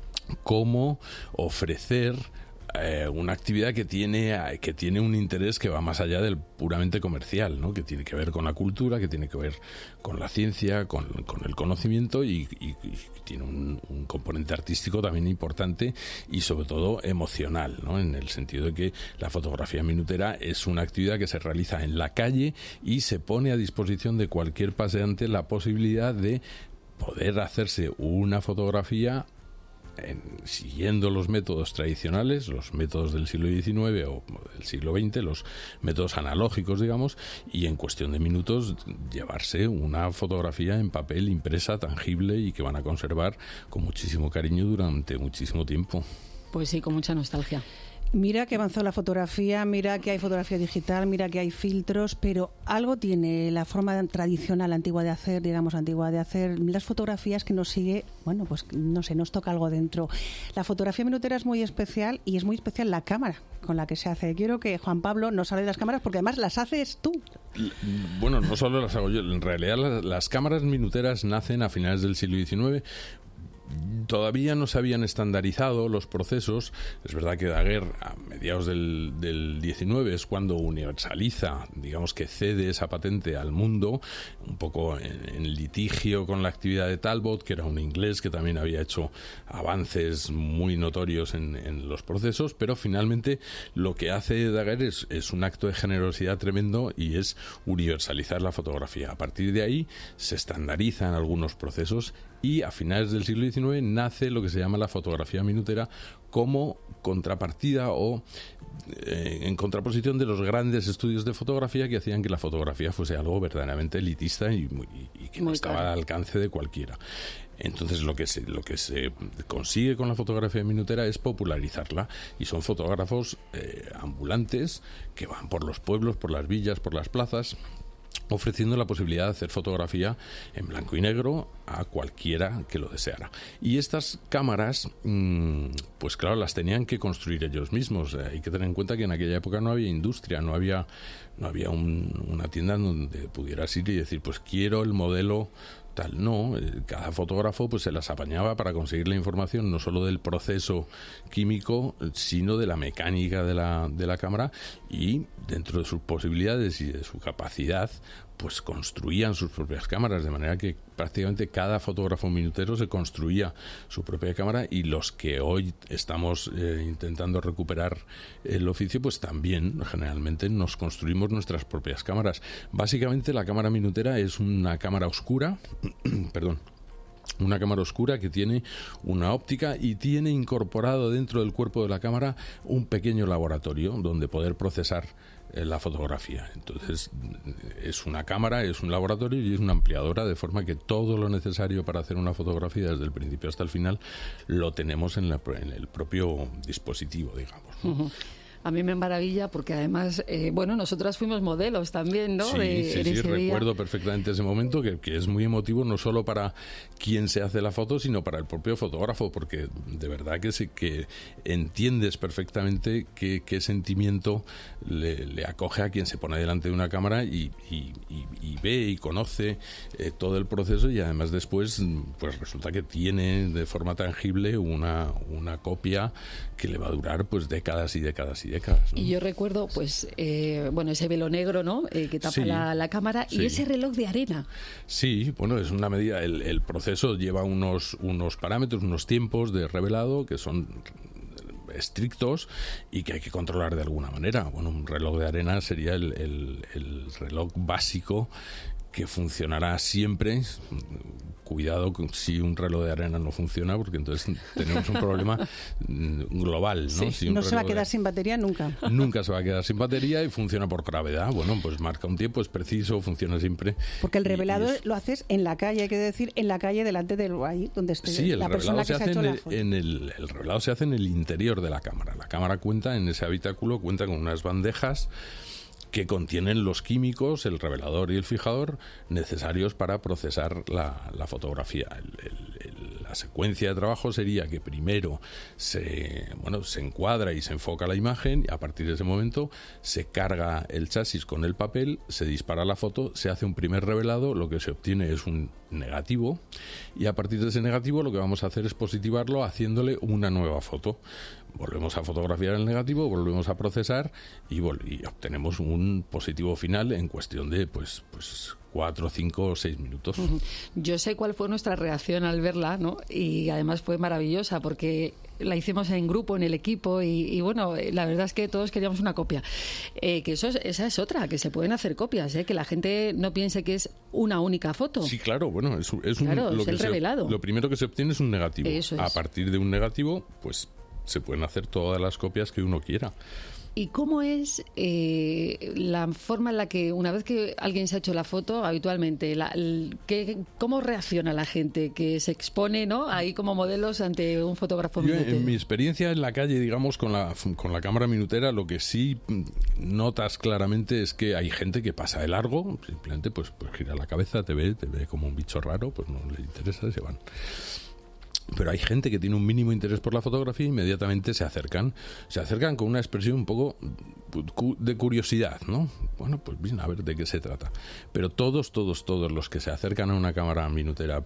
como ofrecer una actividad que tiene un interés que va más allá del puramente comercial, ¿no?, que tiene que ver con la cultura, que tiene que ver con la ciencia, con el conocimiento y tiene un componente artístico también importante y sobre todo emocional, ¿no?, en el sentido de que la fotografía minutera es una actividad que se realiza en la calle y se pone a disposición de cualquier paseante la posibilidad de poder hacerse una fotografía siguiendo los métodos tradicionales, los métodos del siglo XIX o del siglo XX, los métodos analógicos, digamos, y en cuestión de minutos llevarse una fotografía en papel impresa, tangible y que van a conservar con muchísimo cariño durante muchísimo tiempo. Pues sí, con mucha nostalgia. Mira que avanzó la fotografía, mira que hay fotografía digital, mira que hay filtros, pero algo tiene la forma tradicional, antigua de hacer, las fotografías que nos sigue, bueno, pues no sé, nos toca algo dentro. La fotografía minutera es muy especial y es muy especial la cámara con la que se hace. Quiero que Juan Pablo nos hable de las cámaras porque además las haces tú. Bueno, no solo las hago yo, en realidad las cámaras minuteras nacen a finales del siglo XIX. Todavía no se habían estandarizado los procesos. Es verdad que Daguerre a mediados del 19 es cuando universaliza, digamos que cede esa patente al mundo, un poco en litigio con la actividad de Talbot, que era un inglés que también había hecho avances muy notorios en los procesos, pero finalmente lo que hace Daguerre es un acto de generosidad tremendo y es universalizar la fotografía. A partir de ahí se estandarizan algunos procesos y a finales del siglo XIX nace lo que se llama la fotografía minutera como contrapartida o en contraposición de los grandes estudios de fotografía que hacían que la fotografía fuese algo verdaderamente elitista y que no estaba al alcance de cualquiera. Entonces lo que se consigue con la fotografía minutera es popularizarla, y son fotógrafos ambulantes que van por los pueblos, por las villas, por las plazas, ofreciendo la posibilidad de hacer fotografía en blanco y negro a cualquiera que lo deseara. Y estas cámaras, pues claro, las tenían que construir ellos mismos. Hay que tener en cuenta que en aquella época no había industria, no había una tienda donde pudieras ir y decir, pues quiero el modelo tal. No, cada fotógrafo pues se las apañaba para conseguir la información no solo del proceso químico, sino de la mecánica de la cámara, y dentro de sus posibilidades y de su capacidad pues construían sus propias cámaras, de manera que prácticamente cada fotógrafo minutero se construía su propia cámara, y los que hoy estamos intentando recuperar el oficio, pues también generalmente nos construimos nuestras propias cámaras. Básicamente la cámara minutera es una cámara oscura, una cámara oscura que tiene una óptica y tiene incorporado dentro del cuerpo de la cámara un pequeño laboratorio donde poder procesar la fotografía. Entonces es una cámara, es un laboratorio y es una ampliadora, de forma que todo lo necesario para hacer una fotografía desde el principio hasta el final lo tenemos en el propio dispositivo, digamos, ¿no? Uh-huh. A mí me maravilla porque además, nosotras fuimos modelos también, ¿no? Sí, recuerdo perfectamente ese momento, que es muy emotivo no solo para quien se hace la foto, sino para el propio fotógrafo, porque de verdad que entiendes perfectamente qué sentimiento le acoge a quien se pone delante de una cámara y ve y conoce todo el proceso, y además después pues resulta que tiene de forma tangible una copia que le va a durar pues décadas y décadas y décadas, ¿no? Y yo recuerdo pues ese velo negro, ¿no? Que tapa la cámara, y ese reloj de arena. Sí, bueno, es una medida. El proceso lleva unos parámetros, unos tiempos de revelado que son estrictos y que hay que controlar de alguna manera. Bueno, un reloj de arena sería el reloj básico que funcionará siempre. Cuidado si un reloj de arena no funciona, porque entonces tenemos un problema global, ¿no? Sí, no se va a quedar sin batería nunca. Nunca se va a quedar sin batería, y funciona por gravedad. Bueno, pues marca un tiempo, es preciso, funciona siempre. Porque el revelado lo haces en la calle, hay que decir, en la calle delante del ahí donde esté la persona que se ha hecho la foto. El revelado se hace en el interior de la cámara. La cámara cuenta, en ese habitáculo, cuenta con unas bandejas que contienen los químicos, el revelador y el fijador necesarios para procesar la fotografía. La secuencia de trabajo sería que primero se encuadra y se enfoca la imagen, y a partir de ese momento se carga el chasis con el papel, se dispara la foto, se hace un primer revelado, lo que se obtiene es un negativo, y a partir de ese negativo lo que vamos a hacer es positivarlo haciéndole una nueva foto. Volvemos a fotografiar el negativo, volvemos a procesar y obtenemos un positivo final en cuestión de pues 4, 5 o 6 minutos. Yo sé cuál fue nuestra reacción al verla, ¿no? Y además fue maravillosa porque la hicimos en grupo, en el equipo, y la verdad es que todos queríamos una copia. Esa es otra, que se pueden hacer copias, que la gente no piense que es una única foto. Sí, claro, bueno, es el revelado. Lo primero que se obtiene es un negativo. Eso es. A partir de un negativo, pues se pueden hacer todas las copias que uno quiera. ¿Y cómo es la forma en la que, una vez que alguien se ha hecho la foto, habitualmente, cómo reacciona la gente que se expone, ¿no?, ahí como modelos ante un fotógrafo minutero? En mi experiencia en la calle, digamos, con la cámara minutera, lo que sí notas claramente es que hay gente que pasa de largo, simplemente pues gira la cabeza, te ve como un bicho raro, pues no le interesa y se van. Pero hay gente que tiene un mínimo interés por la fotografía e inmediatamente se acercan con una expresión un poco de curiosidad, ¿no? Bueno, pues bien, a ver de qué se trata. Pero todos los que se acercan a una cámara minutera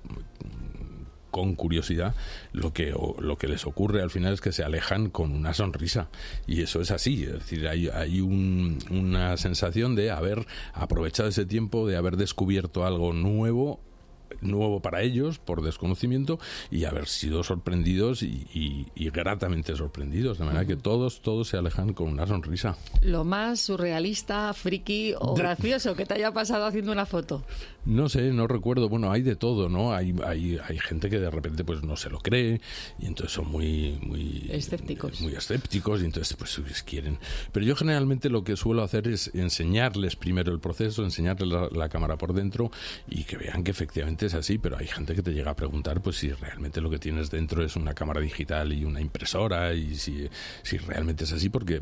con curiosidad, lo que les ocurre al final es que se alejan con una sonrisa, y eso es así, es decir, hay una sensación de haber aprovechado ese tiempo, de haber descubierto algo nuevo para ellos por desconocimiento, y haber sido sorprendidos y gratamente sorprendidos, de manera que todos se alejan con una sonrisa. Lo más surrealista, friki o gracioso que te haya pasado haciendo una foto. No sé, no recuerdo. Bueno, hay de todo, ¿no? Hay gente que de repente pues no se lo cree y entonces son muy escépticos. Muy escépticos y entonces pues quieren. Pero yo generalmente lo que suelo hacer es enseñarles primero el proceso, enseñarles la cámara por dentro y que vean que efectivamente es así, pero hay gente que te llega a preguntar pues si realmente lo que tienes dentro es una cámara digital y una impresora, y si realmente es así, porque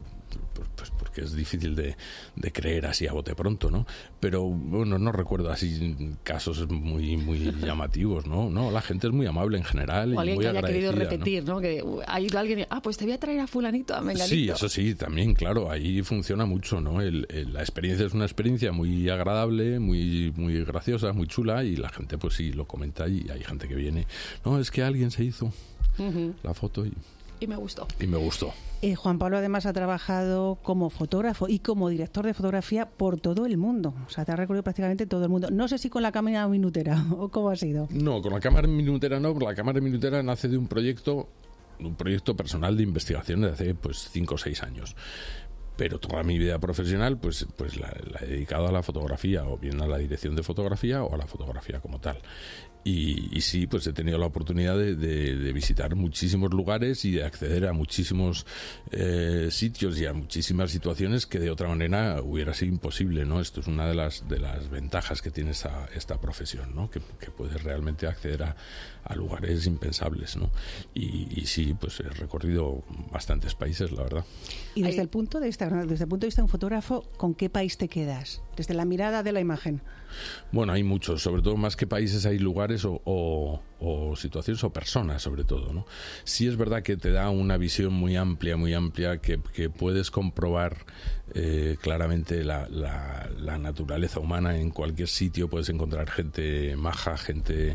es difícil de creer así a bote pronto, ¿no? Pero bueno, no recuerdo así casos muy llamativos, ¿no? No, la gente es muy amable en general. O alguien y muy que haya querido agradecida, repetir, ¿no? Que ha ido alguien y, pues te voy a traer a fulanito, a menganito. Sí, eso sí, también, claro, ahí funciona mucho, ¿no? La experiencia es una experiencia muy agradable, muy graciosa, muy chula, y la gente pues sí lo comenta, y hay gente que viene, no, es que alguien se hizo la foto y me gustó. Juan Pablo además ha trabajado como fotógrafo y como director de fotografía por todo el mundo. O sea, te ha recorrido prácticamente todo el mundo. No sé si con la cámara minutera o cómo ha sido. No, con la cámara minutera no, porque la cámara minutera nace de un proyecto personal de investigación de hace pues 5 o 6 años. Pero toda mi vida profesional pues la he dedicado a la fotografía, o bien a la dirección de fotografía o a la fotografía como tal. Y sí, pues he tenido la oportunidad de visitar muchísimos lugares y de acceder a muchísimos sitios y a muchísimas situaciones que de otra manera hubiera sido imposible, ¿no? Esto es una de las ventajas que tiene esta profesión, ¿no? Que puedes realmente acceder a lugares impensables, ¿no? Y sí, pues he recorrido bastantes países, la verdad. Y desde el punto de vista de un fotógrafo, ¿con qué país te quedas? Desde la mirada de la imagen. Bueno, hay muchos, sobre todo más que países hay lugares o situaciones o personas, sobre todo, ¿no? Sí es verdad que te da una visión muy amplia, que puedes comprobar claramente la naturaleza humana. En cualquier sitio puedes encontrar gente maja, gente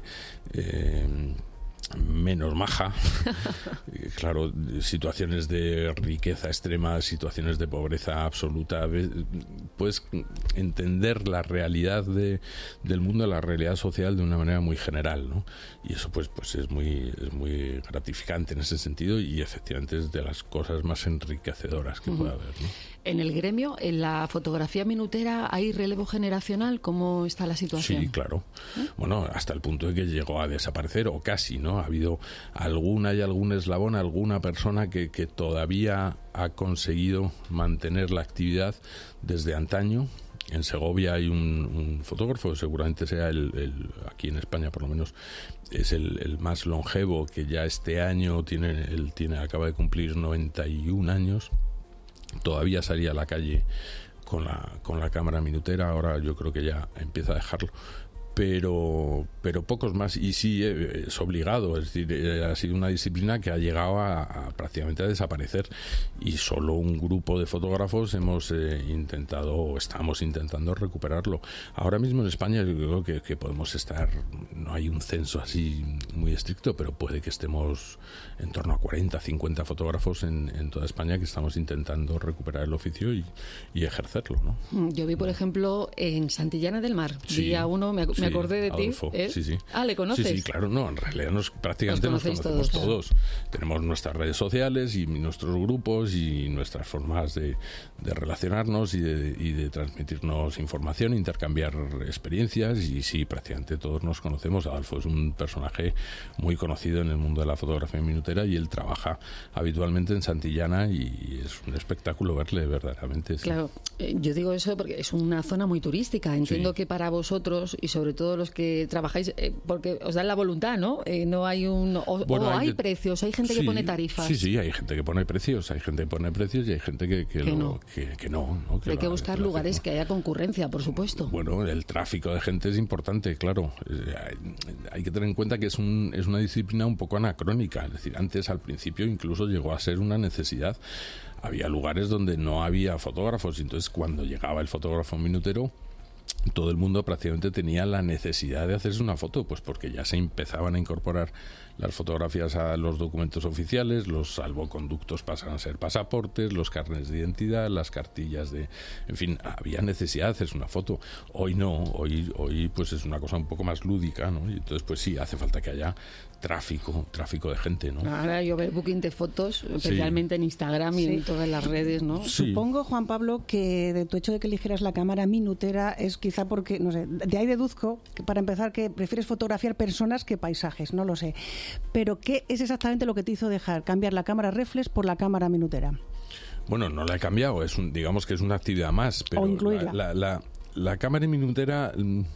menos maja, claro, situaciones de riqueza extrema, situaciones de pobreza absoluta. Puedes entender la realidad del mundo, la realidad social de una manera muy general, ¿no? Y eso pues es muy gratificante en ese sentido, y efectivamente es de las cosas más enriquecedoras que puede haber, ¿no? En el gremio, en la fotografía minutera, ¿hay relevo generacional? ¿Cómo está la situación? Sí, claro. Bueno, hasta el punto de que llegó a desaparecer, o casi, ¿no? Ha habido algún eslabón, alguna persona que todavía ha conseguido mantener la actividad desde antaño. En Segovia hay un fotógrafo, seguramente sea aquí en España por lo menos, es el más longevo, que ya este año acaba de cumplir 91 años. Todavía salía a la calle con la cámara minutera, ahora yo creo que ya empieza a dejarlo. Pero pocos más, y sí es obligado, es decir, ha sido una disciplina que ha llegado a prácticamente a desaparecer, y solo un grupo de fotógrafos estamos intentando recuperarlo. Ahora mismo en España yo creo que podemos estar, no hay un censo así muy estricto, pero puede que estemos en torno a 40, 50 fotógrafos en toda España que estamos intentando recuperar el oficio y ejercerlo, ¿no? Yo vi, por ejemplo, en Santillana del Mar, sí, día 1, me Me acordé de Adolfo, ti. Sí. Ah, ¿le conoces? Sí, claro, no, en realidad prácticamente nos conocemos todos. Tenemos nuestras redes sociales y nuestros grupos y nuestras formas de relacionarnos y de transmitirnos información, intercambiar experiencias, y sí, prácticamente todos nos conocemos. Adolfo es un personaje muy conocido en el mundo de la fotografía minutera y él trabaja habitualmente en Santillana y es un espectáculo verle verdaderamente. Sí. Claro, yo digo eso porque es una zona muy turística. Entiendo que para vosotros y sobre todo los que trabajáis, porque os dan la voluntad, ¿no? No hay hay precios, hay gente que pone tarifas. Sí, hay gente que pone precios, y hay gente que no. Hay que buscar lugares que haya concurrencia, por supuesto. Bueno, el tráfico de gente es importante, claro. Hay que tener en cuenta que es una disciplina un poco anacrónica. Es decir, antes, al principio, incluso llegó a ser una necesidad. Había lugares donde no había fotógrafos, y entonces cuando llegaba el fotógrafo minutero, todo el mundo prácticamente tenía la necesidad de hacerse una foto, pues porque ya se empezaban a incorporar las fotografías a los documentos oficiales, los salvoconductos pasan a ser pasaportes, los carnets de identidad, las cartillas en fin, había necesidad de hacerse una foto. Hoy no, hoy pues es una cosa un poco más lúdica, ¿no? Y entonces pues sí, hace falta que haya tráfico de gente, ¿no? Ahora yo veo booking de fotos, especialmente en Instagram y en todas las redes, ¿no? Sí. Supongo, Juan Pablo, que de tu hecho de que eligieras la cámara minutera es quizá porque, no sé, de ahí deduzco, que para empezar, que prefieres fotografiar personas que paisajes, no lo sé. Pero ¿qué es exactamente lo que te hizo cambiar la cámara reflex por la cámara minutera? Bueno, no la he cambiado, digamos que es una actividad más, pero o incluirla. La cámara minutera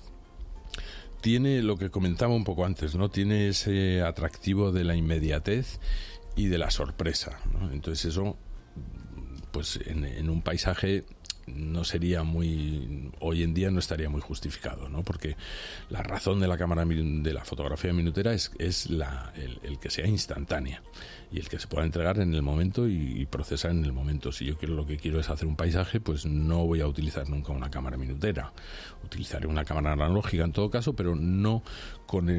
tiene lo que comentaba un poco antes, ¿no? Tiene ese atractivo de la inmediatez y de la sorpresa, ¿no? Entonces eso, pues en un paisaje no sería hoy en día no estaría muy justificado, ¿no? Porque la razón de la cámara de la fotografía minutera es el que sea instantánea y el que se pueda entregar en el momento y procesar en el momento. Si yo lo que quiero es hacer un paisaje, pues no voy a utilizar nunca una cámara minutera. Utilizaré una cámara analógica en todo caso, pero no con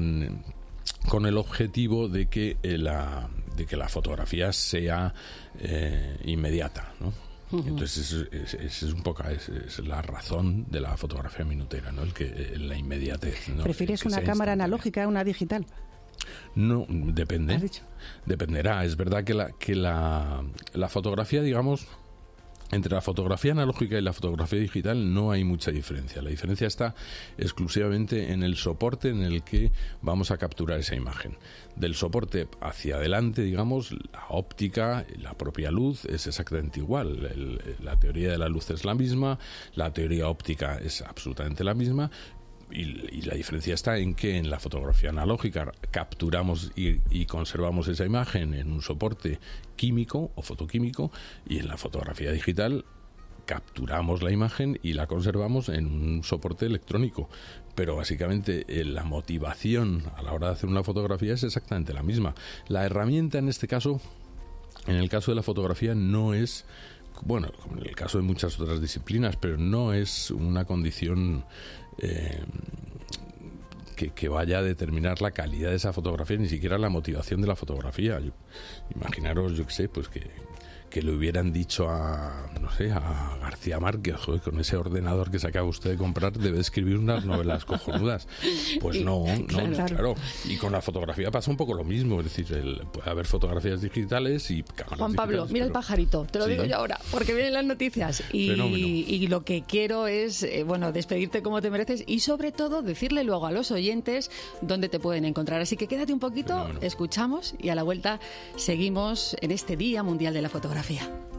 el objetivo de que la fotografía sea inmediata, ¿no? Entonces es un poco es la razón de la fotografía minutera, ¿no? La inmediatez, ¿no? ¿Prefieres una cámara analógica a una digital? No, depende. ¿Has dicho? Dependerá. Es verdad que la fotografía, digamos, entre la fotografía analógica y la fotografía digital no hay mucha diferencia. La diferencia está exclusivamente en el soporte en el que vamos a capturar esa imagen. Del soporte hacia adelante, digamos, la óptica, la propia luz es exactamente igual. La teoría de la luz es la misma, la teoría óptica es absolutamente la misma. Y la diferencia está en que en la fotografía analógica capturamos y conservamos esa imagen en un soporte químico o fotoquímico, y en la fotografía digital capturamos la imagen y la conservamos en un soporte electrónico. Pero básicamente la motivación a la hora de hacer una fotografía es exactamente la misma. La herramienta en este caso, en el caso de la fotografía, no es, bueno, como en el caso de muchas otras disciplinas, pero no es una condición que vaya a determinar la calidad de esa fotografía, ni siquiera la motivación de la fotografía. Imaginaros, yo qué sé, pues que le hubieran dicho a García Márquez, joder, con ese ordenador que se acaba usted de comprar debe escribir unas novelas cojonudas. Pues no, claro. Y con la fotografía pasa un poco lo mismo, es decir, puede haber fotografías digitales y cámaras Juan Pablo, mira el pajarito, te lo digo yo ahora, porque vienen las noticias y lo que quiero es, despedirte como te mereces y sobre todo decirle luego a los oyentes dónde te pueden encontrar. Así que quédate un poquito, escuchamos y a la vuelta seguimos en este Día Mundial de la Fotografía.